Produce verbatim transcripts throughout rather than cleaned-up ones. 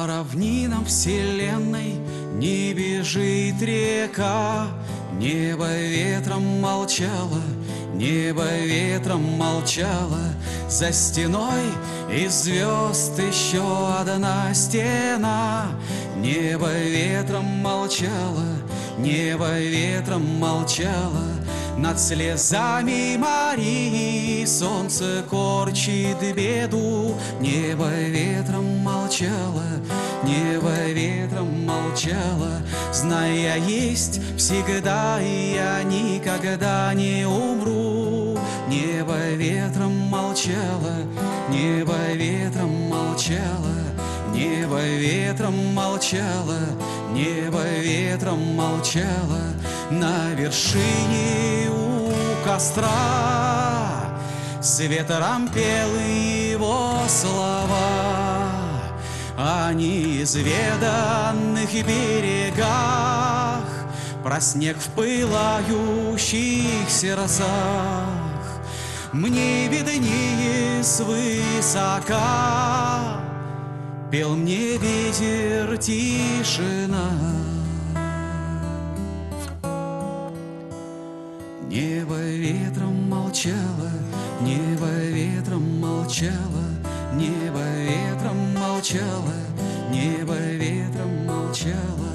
По равнинам вселенной не бежит река, небо ветром молчало, небо ветром молчало. За стеной из звезд еще одна стена. Небо ветром молчало, небо ветром молчало. Над слезами Марии солнце корчит беду. Небо ветром молчало, небо ветром молчало. Зная, есть всегда, и я никогда не умру. Небо ветром молчало, небо ветром молчало. Небо ветром молчало, небо ветром молчало. На вершине у костра с ветром пел его слова о неизведанных берегах, про снег в пылающих сердцах. Мне виднее свысока пел мне ветер тишина. Небо ветром молчало, небо ветром молчало. Небо ветром молчало, небо ветром молчало.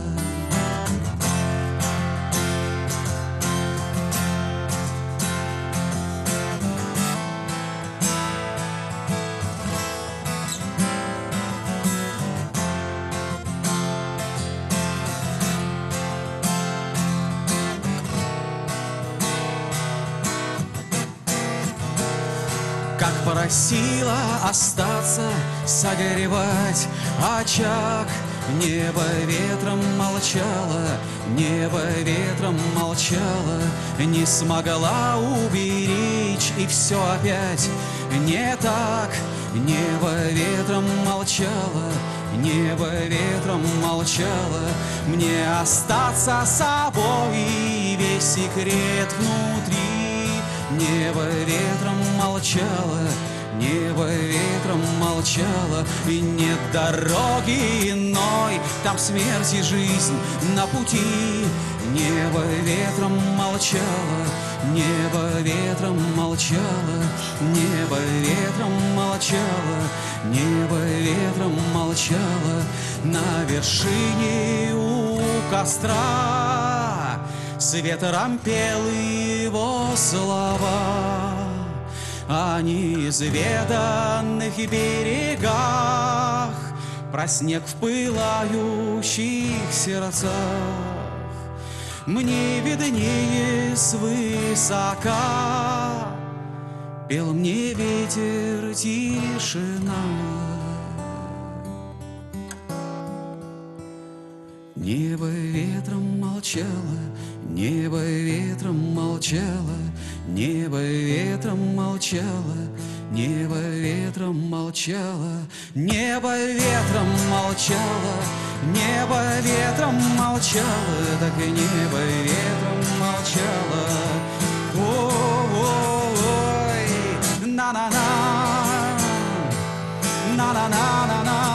Как просила остаться, согревать очаг. Небо ветром молчало, небо ветром молчало. Не смогла уберечь, и все опять не так. Небо ветром молчало, небо ветром молчало. Мне остаться собой и весь секрет внутри. Небо ветром молчало, небо ветром молчало. И нет дороги иной, там смерть и жизнь на пути. Небо ветром молчало, небо ветром молчало. Небо ветром молчало, небо ветром молчало. На вершине у костра с ветром пел его слова о неизведанных берегах, про снег в пылающих сердцах. Мне виднее свысока пел мне ветер тишина. Небо ветром молчало, небо ветром молчало. Небо ветром молчало, небо ветром молчало. Небо ветром молчало, небо ветром молчало. Так и небо ветром молчало. Ой, на-на-на, на-на-на-на-на.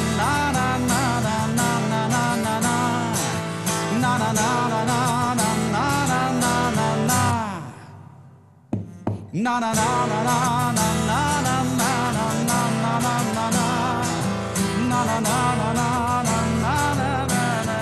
На на на на на на на на на на.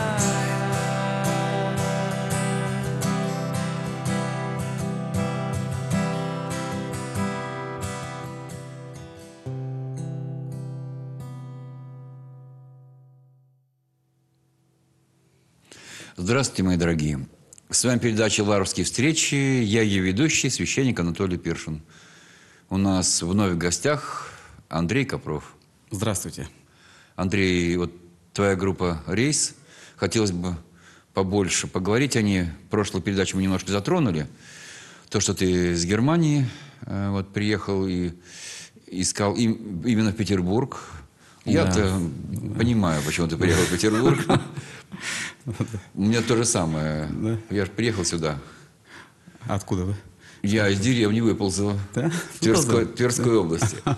Здравствуйте, мои дорогие. С вами передача «Лаврские встречи». Я ее ведущий, священник Анатолий Першин. У нас вновь в гостях Андрей Копров. Здравствуйте. Андрей, вот твоя группа «Рейс». Хотелось бы побольше поговорить о ней. Прошлую передачу мы немножко затронули. То, что ты из Германии вот, приехал и искал им, именно в Петербург. Я-то да. понимаю, почему ты приехал в Петербург. У меня то же самое. Да? Я же приехал сюда. Откуда вы? Я из деревни выползла. Да? В Тверской, Тверской да. области.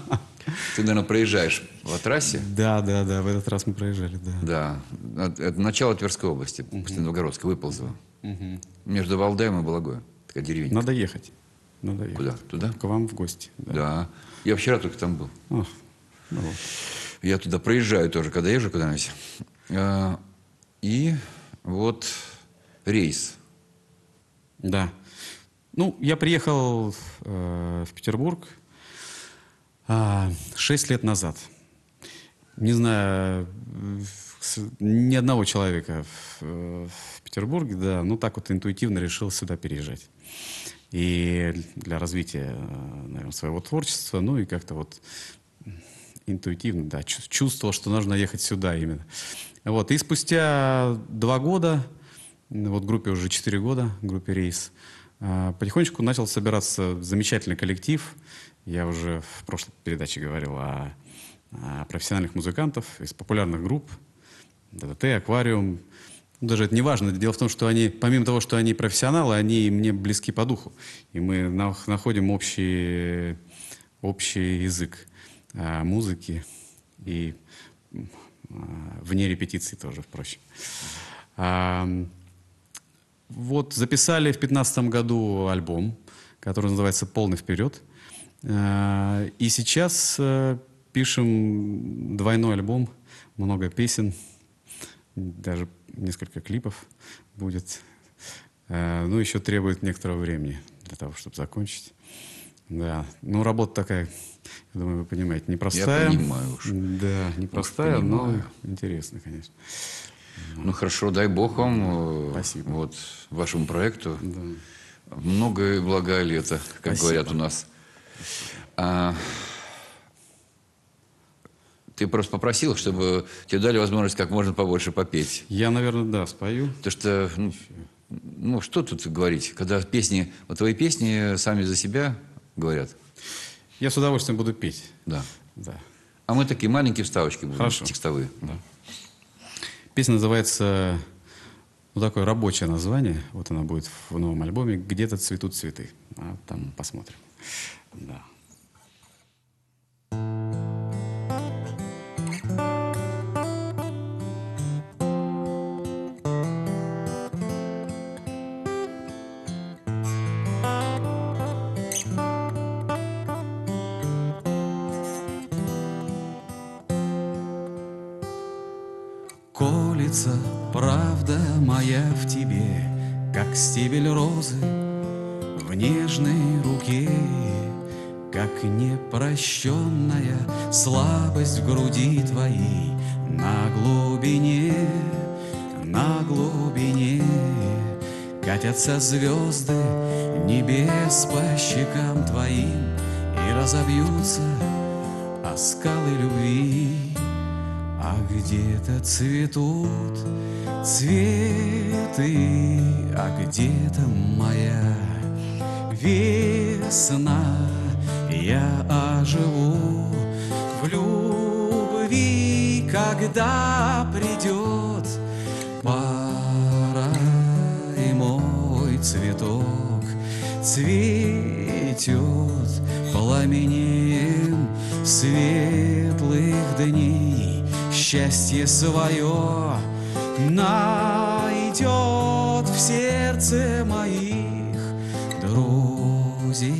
Ты, наверное, проезжаешь по трассе. Да, да, да, в этот раз мы проезжали, да. Да. Это это начало Тверской области, после Новгородска, Выползово. Между Валдаем и Балагоем. Такая деревенька. Надо ехать. Надо ехать. Куда? Туда? К вам в гости. Да. Да. Я вчера только там был. Ох, ну вот. Я туда проезжаю тоже, когда езжу куда-нибудь. А, И вот рейс. Да. Ну, я приехал э, в Петербург а, шесть лет назад. Не знаю, э, с- ни одного человека в, э, в Петербурге, да, ну так вот интуитивно решил сюда переезжать. И для развития, э, наверное, своего творчества, ну и как-то вот интуитивно, да, чу- чувствовал, что нужно ехать сюда именно. Вот, и спустя два года, вот группе уже четыре года, группе «Рейс», а, потихонечку начал собираться замечательный коллектив. Я уже в прошлой передаче говорил о, о профессиональных музыкантов из популярных групп. ДДТ, «Аквариум». Ну, даже это не важно. Дело в том, что они, помимо того, что они профессионалы, они мне близки по духу. И мы на- находим общий, общий язык а, музыки и а, вне репетиций тоже, впрочем. А, вот записали в пятнадцатом году альбом, который называется «Полный вперед». А, и сейчас а, пишем двойной альбом, много песен, даже несколько клипов будет. А, ну, еще требует некоторого времени для того, чтобы закончить. Да, ну, работа такая, я думаю, вы понимаете, непростая. Я понимаю уж. Да, непростая, но понимаю. интересная, конечно. Ну хорошо, дай бог вам, э, Спасибо. вот, вашему проекту. Да. Много и благое лето, как Спасибо. говорят у нас. А, ты просто попросил, чтобы тебе дали возможность как можно побольше попеть. Я, наверное, да, спою. Потому что, ну, ну, что тут говорить, когда песни, вот твои песни сами за себя говорят. Я с удовольствием буду петь. Да. Да. А мы такие маленькие вставочки будем, Хорошо. текстовые. Да. Песня называется, ну, такое рабочее название. Вот она будет в новом альбоме «Где-то цветут цветы». А там посмотрим. Да. Колется правда моя в тебе, как стебель розы в нежной руке, как непрощенная слабость в груди твоей на глубине, на глубине катятся звезды небес по щекам твоим и разобьются о скалы любви. А где-то цветут цветы, а где-то моя весна. Я оживу в любви, когда придет пора, и мой цветок цветет пламенем светлых дней. Счастье свое найдет в сердце моих друзей.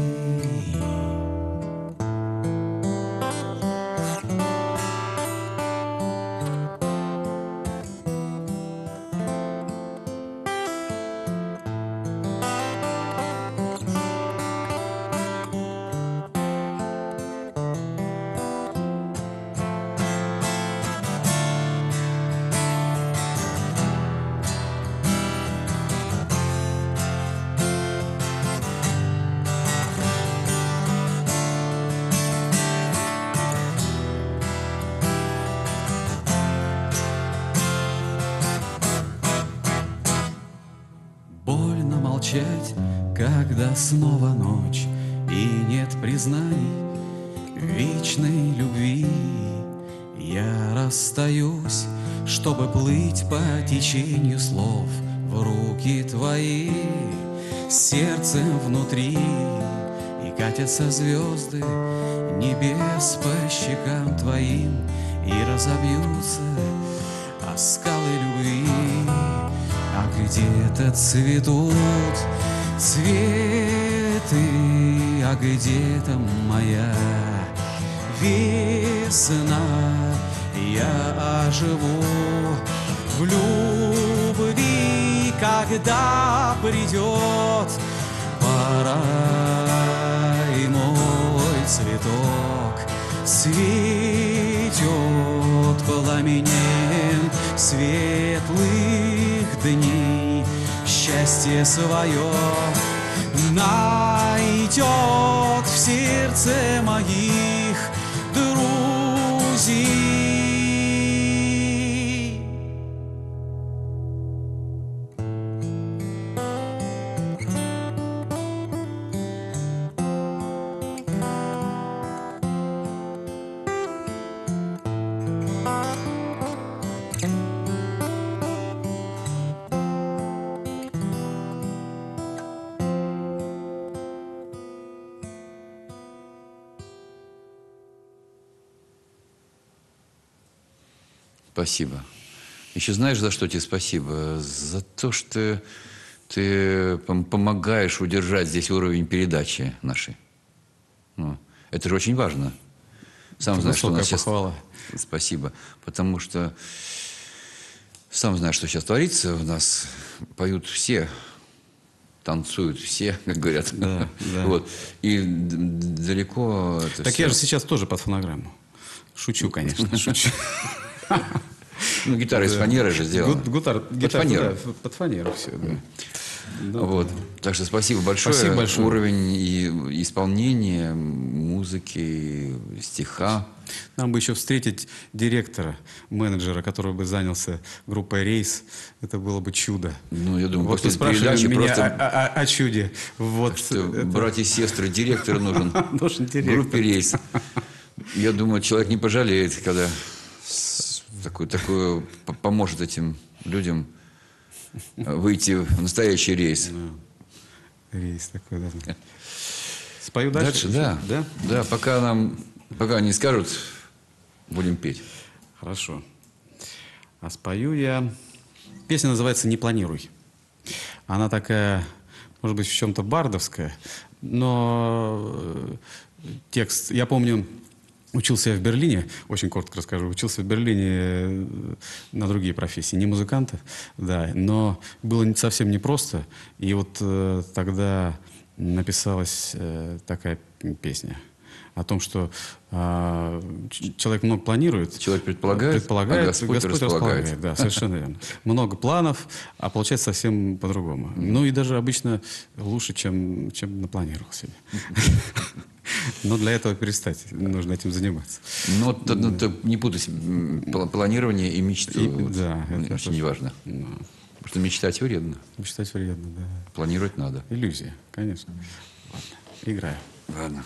Больно молчать, когда снова ночь и нет признаний вечной любви. Я расстаюсь, чтобы плыть по течению слов в руки твои, сердцем внутри, и катятся звезды небес по щекам твоим и разобьются о скалы любви, а где-то цветут цветы, а где-то моя весна. Я оживу в любви, когда придет пора, и мой цветок цветет пламенем светлых дней. Счастье свое найдет в сердце моих друзей. Спасибо. Еще знаешь, за что тебе спасибо? За то, что ты пом- помогаешь удержать здесь уровень передачи нашей. Ну, это же очень важно. Сам знаешь, что у нас сейчас... Похвала. Спасибо. Потому что сам знаешь, что сейчас творится. У нас поют все, танцуют все, как говорят. Да, да. Вот. И д- далеко это Так все... я же сейчас тоже под фонограмму. Шучу, конечно, шучу. Ну, гитара из фанеры же сделана. Гу- гутар- Под гитара, фанеру. да, под фанеру все, да. Ну, Вот. Так что спасибо большое. Спасибо большое. Уровень и исполнения, музыки, стиха. Нам бы еще встретить директора, менеджера, который бы занялся группой «Рейс». Это было бы чудо. Ну, я думаю, Вот после вы спрашивали передачи меня просто... о, о- о чуде. Вот Что, это- братья и сестры, директор нужен. Нужен директор. Группе «Рейс». Я думаю, человек не пожалеет, когда с- такую, такую п- поможет этим людям выйти в настоящий рейс. Рейс такой, да. Спою дальше? Дальше, да. Да? Да, пока нам, пока они скажут, будем петь. Хорошо. А спою я... Песня называется «Не планируй». Она такая, может быть, в чем-то бардовская, но э, текст... Я помню, учился я в Берлине, очень коротко расскажу, учился в Берлине э, на другие профессии, не музыканта, да, но было не- совсем непросто. И вот э, тогда написалась э, такая песня о том, что а, ч- человек много планирует. Человек предполагает, предполагает, а Господь располагает. Да, совершенно верно. Много планов, а получается совсем по-другому. Ну и даже обычно лучше, чем, чем напланировал себе. Но для этого перестать, нужно этим заниматься. Ну, вот, т- т- т- не путать м, пла- планирование и мечту. И- Вот. да, это Очень тоже- важно. Ну, Потому что мечтать вредно. мечтать вредно, да. Планировать надо. Иллюзия, конечно. Ладно, играю. Ладно.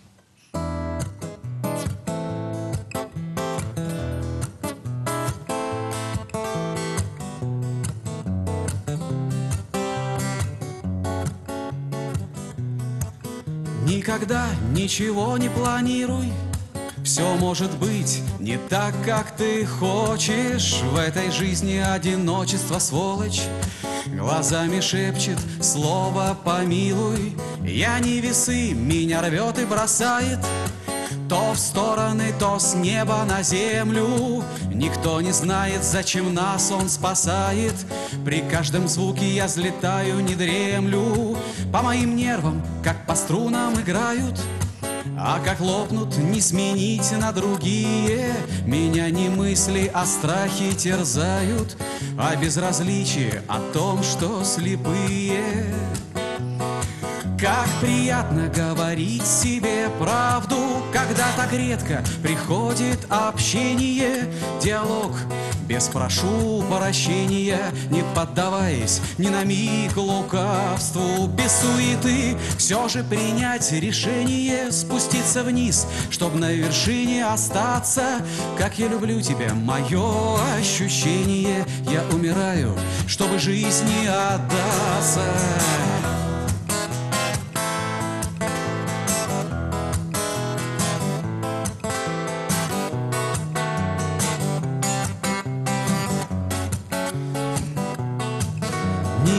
Никогда ничего не планируй. Все может быть не так, как ты хочешь. В этой жизни одиночество сволочь. Глазами шепчет слово «помилуй». Я не весы, меня рвет и бросает то в стороны, то с неба на землю. Никто не знает, зачем нас он спасает. При каждом звуке я взлетаю, не дремлю. По моим нервам, как по струнам играют. А как лопнут, не сменить на другие. Меня не мысли, а страхи терзают, а безразличие о том, что слепые. Как приятно говорить себе правду, когда так редко приходит общение. Диалог без прошу прощения, не поддаваясь ни на миг лукавству. Без суеты все же принять решение, спуститься вниз, чтоб на вершине остаться. Как я люблю тебя, мое ощущение. Я умираю, чтобы жизни отдаться.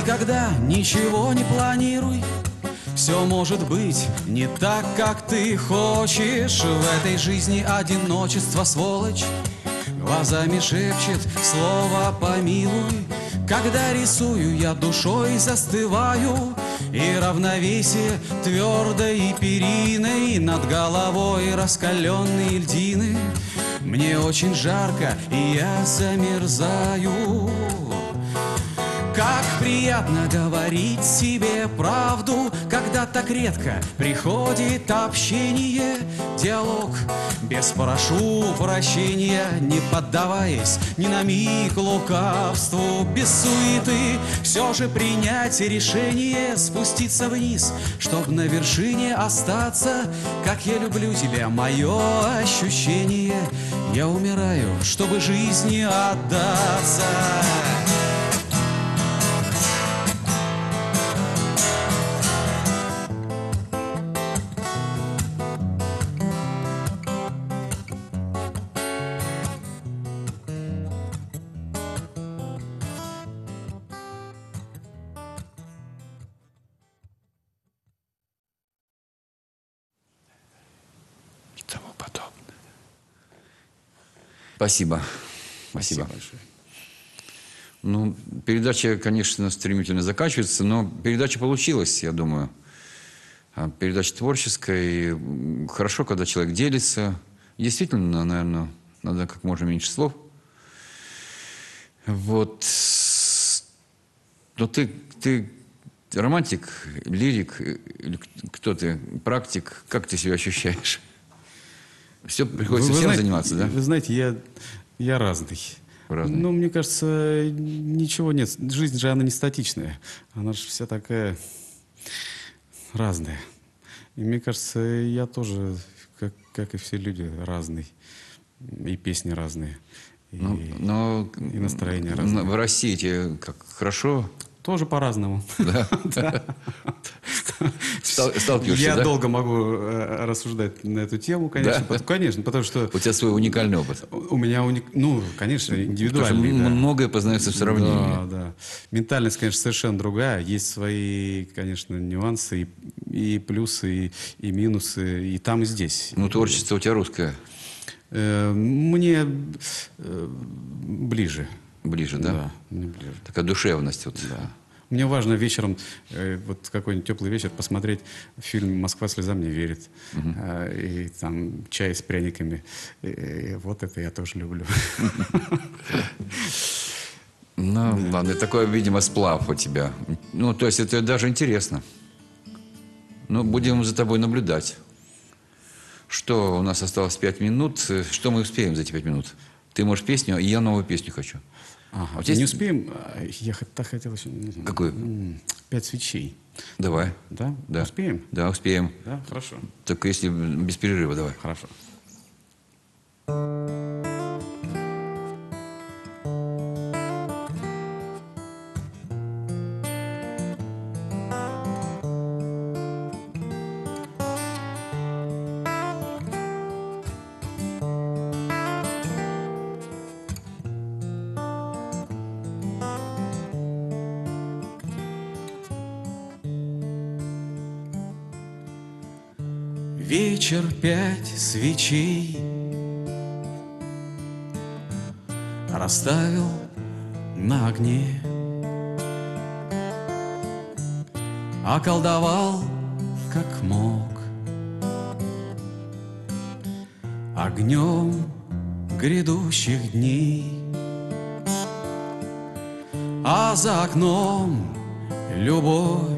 Никогда ничего не планируй, все может быть не так, как ты хочешь. В этой жизни одиночество сволочь глазами шепчет слово «помилуй». Когда рисую, я душой застываю, и равновесие твердой периной над головой раскаленные льдины. Мне очень жарко, и я замерзаю. Как приятно говорить себе правду, когда так редко приходит общение, диалог без прошу прощения, не поддаваясь ни на миг лукавству, без суеты, все же принять решение спуститься вниз, чтоб на вершине остаться. Как я люблю тебя, мое ощущение, я умираю, чтобы жизни отдаться. Спасибо. Спасибо. Спасибо большое. Ну, передача, конечно, стремительно заканчивается, но передача получилась, я думаю. Передача творческая. И хорошо, когда человек делится. Действительно, наверное, надо как можно меньше слов. Вот. Но ты, ты романтик, лирик, или кто ты? Практик? Как ты себя ощущаешь? Все приходится Вы- вы всем знаете, заниматься, да? Вы знаете, я, я разный. Разный. Ну, мне кажется, ничего нет. Жизнь же, она не статичная. Она же вся такая разная. И мне кажется, я тоже, как, как и все люди, разный. И песни разные. И, Ну, но и настроение м, разное. В России тебе как хорошо, Тоже по-разному. да? Стал- Сталкиваешься, Я да? долго могу э, рассуждать на эту тему, конечно. Да? Потому, конечно, потому что У тебя свой уникальный опыт. у меня, уник... ну, конечно, Потому что индивидуальный. м- да. многое познается в сравнении. Да, да. Ментальность, конечно, совершенно другая. Есть свои, конечно, нюансы, и, и плюсы, и, и минусы, и там, и здесь. Ну, творчество у тебя русское Э, Мне э, ближе. ближе, да? Да, мне ближе. Такая душевность. Вот. Да. Мне важно вечером, э, вот какой-нибудь теплый вечер, посмотреть фильм «Москва слезам не верит». Э, и там чай с пряниками. И, и вот это я тоже люблю. Ну, ладно, такой, видимо, сплав у тебя. Ну, то есть это даже интересно. Ну, будем за тобой наблюдать. Что, у нас осталось пять минут. Что мы успеем за эти пять минут? Ты можешь песню, и я новую песню хочу. Ага, А у тебя не есть- успеем? А, Я хот- так хотел еще... Какую? М, «Пять свечей». Давай. Да? Да. Успеем? Да, успеем. Да, хорошо. Только если без перерыва, давай. Хорошо. Вечер, пять свечей расставил на огне, околдовал, как мог, огнем грядущих дней. А за окном любовь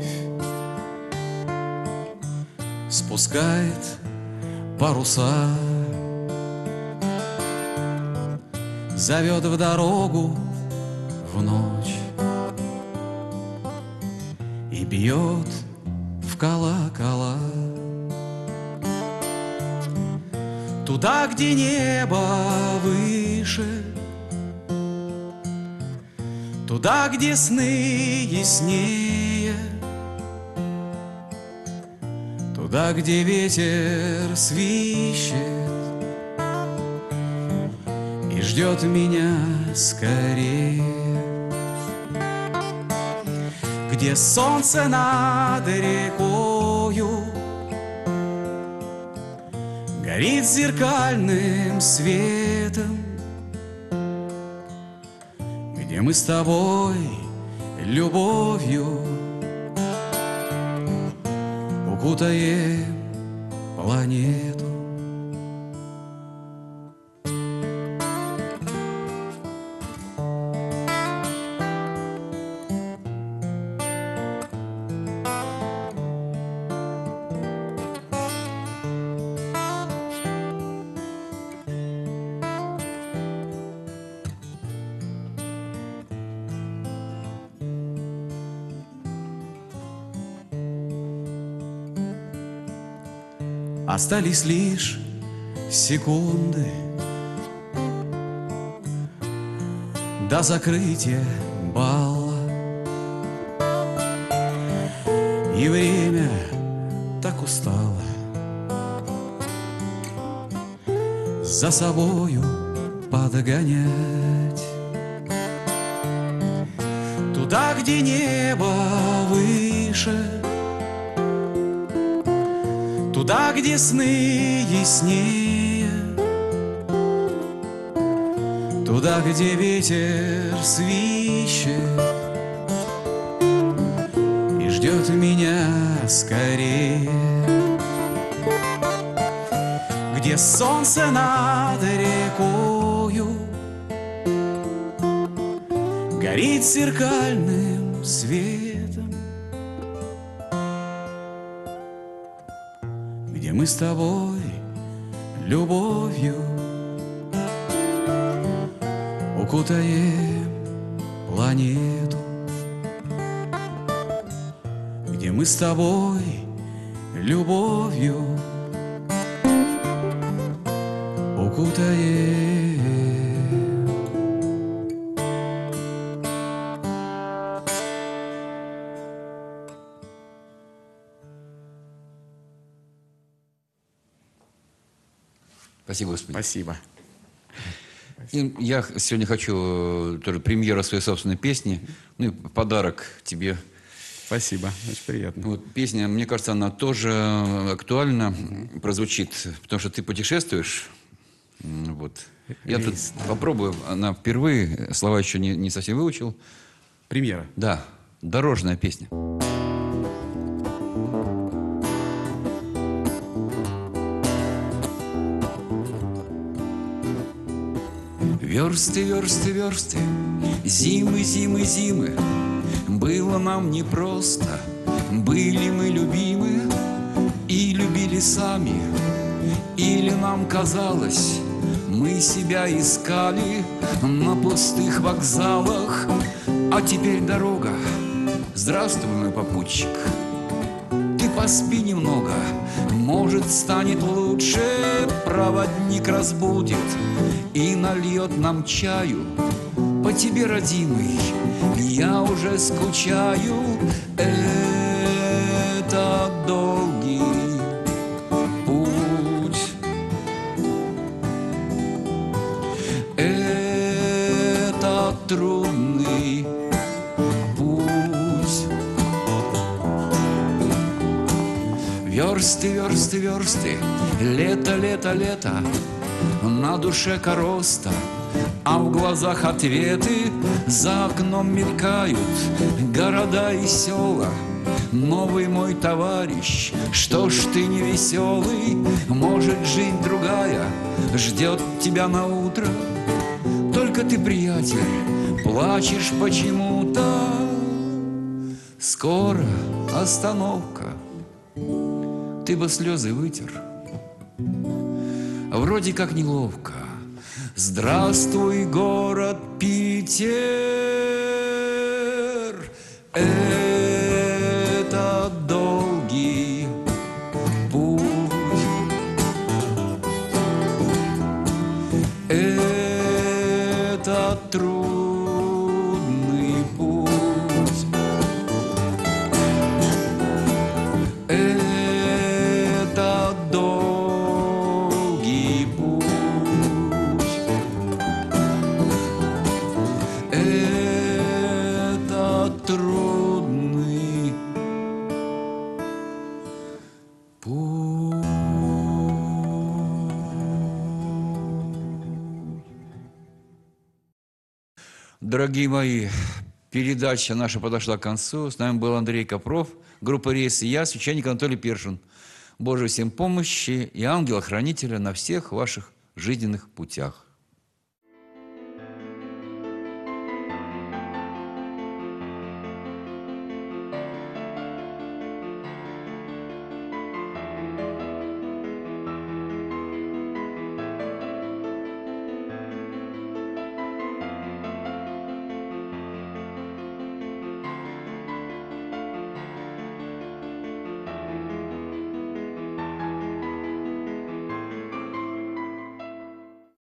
спускает паруса, зовет в дорогу в ночь и бьет в колокола. Туда, где небо выше, туда, где сны яснее, туда, где ветер свищет и ждет меня скорее. где солнце над рекою горит зеркальным светом, где мы с тобой любовью укутаем планету. Остались лишь секунды до закрытия бала, и время так устало за собою подгонять. Туда, где небо выше, туда, где сны яснее, туда, где ветер свищет и ждет меня скорее, где солнце над рекою горит зеркальным светом, где мы с тобой любовью укутаем планету, где мы с тобой любовью укутаем. Спасибо, Господи. Спасибо. И я сегодня хочу тоже премьеру своей собственной песни, ну и подарок тебе. Спасибо, очень приятно. Вот песня, мне кажется, она тоже актуальна, mm-hmm. прозвучит, потому что ты путешествуешь. Вот. Я тут попробую, она впервые, слова еще не, не совсем выучил. Премьера. Да, дорожная песня. Версты, версты, версты, зимы, зимы, зимы, было нам непросто, были мы любимы и любили сами, или нам казалось, мы себя искали на пустых вокзалах, а теперь дорога, здравствуй, мой попутчик, ты поспи немного, может, станет лучше, проводник разбудит и нальет нам чаю. По тебе, родимый, я уже скучаю. Это долгий путь, это трудный путь. Версты, версты, версты, лето, лето, лето, на душе короста, а в глазах ответы, за окном мелькают города и села. Новый мой товарищ, что ж ты не веселый, может, жизнь другая ждет тебя на утро. Только ты, приятель, плачешь почему-то. Скоро остановка, ты бы слезы вытер. Вроде как неловко. Здравствуй, город Питер. Это долгий путь. Это трудный путь. Это долгий путь. Дорогие мои, передача наша подошла к концу. С нами был Андрей Копров, группа «Рейс» и я, священник Анатолий Першин. Божьей всем помощи и ангела-хранителя на всех ваших жизненных путях.